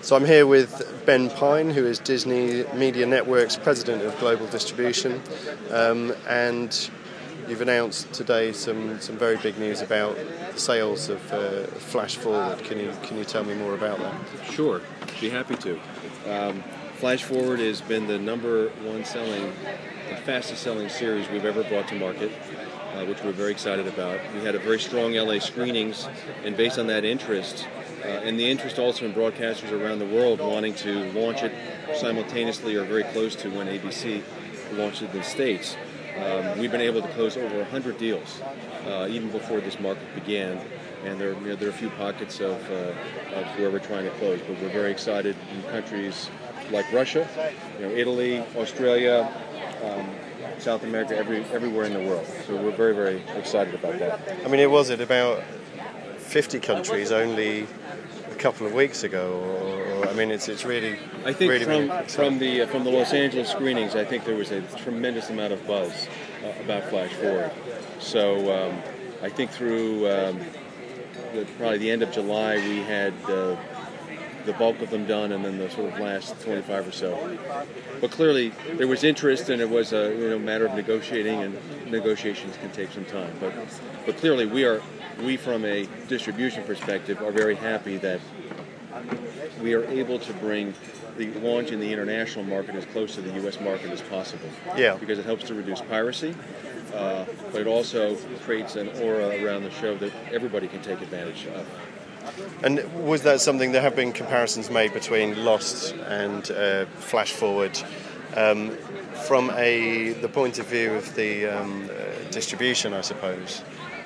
So I'm here with Ben Pine, who is Disney Media Network's President of Global Distribution, and you've announced today some very big news about the sales of Flash Forward. Can you tell me more about that? Sure, be happy to. Flash Forward has been the number one selling, the fastest selling series we've ever brought to market, which we're very excited about. We had a very strong LA screenings, and based on that interest, and the interest also in broadcasters around the world wanting to launch it simultaneously or very close to when ABC launched it in the States, we've been able to close over 100 deals even before this market began. And there are a few pockets of where we're trying to close, but we're very excited in countries like Russia, Italy, Australia, South America, everywhere in the world. So we're very, very excited about that. I mean, it was at about 50 countries only a couple of weeks ago, or I mean, it's really. I think really from the Los Angeles screenings, I think there was a tremendous amount of buzz about Flash Forward. So I think through probably the end of July, we had the bulk of them done, and then the sort of last 25 or so. But clearly, there was interest, and it was a matter of negotiating, and negotiations can take some time. But clearly, we from a distribution perspective are very happy that we are able to bring the launch in the international market as close to the U.S. market as possible. Yeah. Because it helps to reduce piracy, but it also creates an aura around the show that everybody can take advantage of. And was that something, there have been comparisons made between Lost and Flash Forward from the point of view of the distribution, I suppose?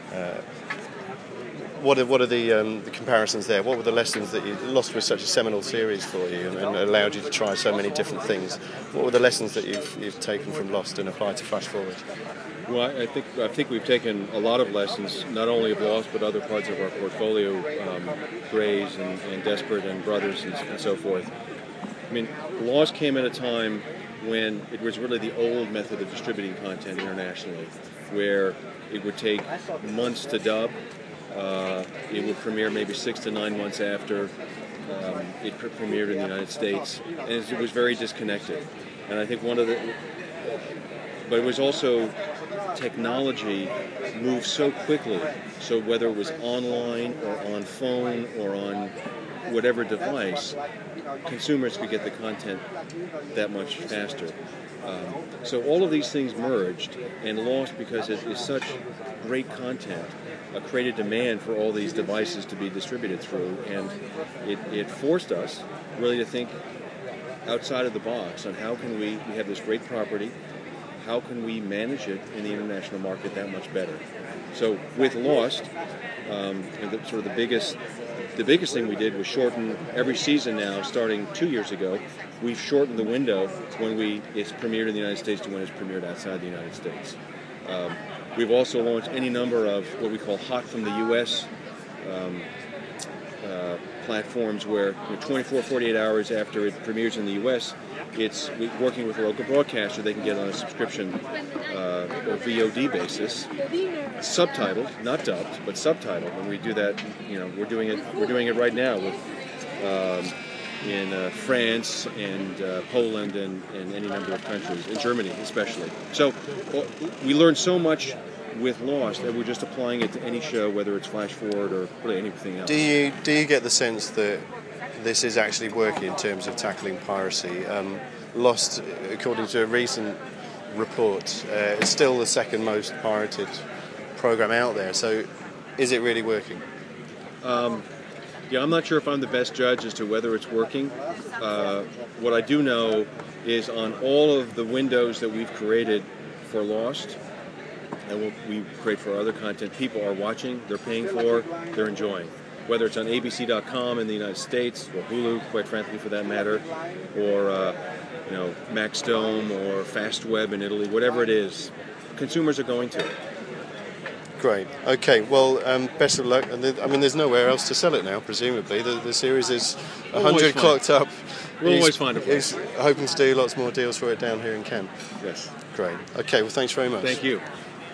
What are the comparisons there? What were the lessons that Lost was such a seminal series for you and allowed you to try so many different things? What were the lessons that you've taken from Lost and applied to Flash Forward? Well, I think we've taken a lot of lessons, not only of Lost, but other parts of our portfolio, Grey's and Desperate and Brothers and so forth. I mean, Lost came at a time when it was really the old method of distributing content internationally, where it would take months to dub. It would premiere maybe 6 to 9 months after it premiered in the United States, and it was very disconnected. And I think but it was also technology moved so quickly, so whether it was online or on phone or on whatever device, consumers could get the content that much faster. So all of these things merged, and Lost, because it is such great content, created demand for all these devices to be distributed through, and it forced us really to think outside of the box on how can we have this great property, how can we manage it in the international market that much better. So with Lost, the biggest thing we did was shorten every season now, starting 2 years ago. We've shortened the window when it's premiered in the United States to when it's premiered outside the United States. We've also launched any number of what we call hot from the U.S. Platforms where 24, 48 hours after it premieres in the U.S., it's working with a local broadcaster. They can get on a subscription or VOD basis, subtitled, not dubbed, but subtitled. And we do that. We're doing it right now with in France and Poland and any number of countries, in Germany especially. So we learned so much with Lost that we're just applying it to any show, whether it's Flash Forward or really anything else. Do you get the sense that this is actually working in terms of tackling piracy? Lost, according to a recent report, is still the second most pirated program out there. So is it really working? I'm not sure if I'm the best judge as to whether it's working. What I do know is on all of the windows that we've created for Lost, and we create for other content, people are watching, they're paying for, they're enjoying. Whether it's on ABC.com in the United States, or Hulu, quite frankly, for that matter, or Maxdome or FastWeb in Italy, whatever it is, consumers are going to it. Great. Okay. Well, best of luck. And there's nowhere else to sell it now. Presumably, the series is 100 clocked up. We'll always find a place. He's hoping to do lots more deals for it down here in Cannes. Yes. Great. Okay. Well, thanks very much. Thank you.